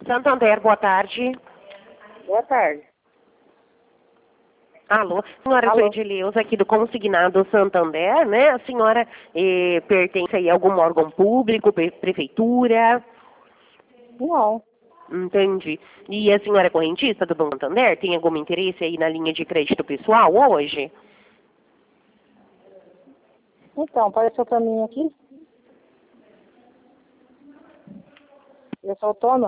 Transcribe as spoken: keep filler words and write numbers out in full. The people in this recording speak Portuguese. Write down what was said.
Santander, boa tarde. Boa tarde. Alô, senhora, Alô. sou Edileuza aqui do Consignado Santander, né? A senhora eh, pertence aí a algum órgão público, pre- prefeitura? Não. Entendi. E a senhora é correntista do Banco Santander? Tem algum interesse aí na linha de crédito pessoal hoje? Então, apareceu pra mim aqui. Eu sou autônoma.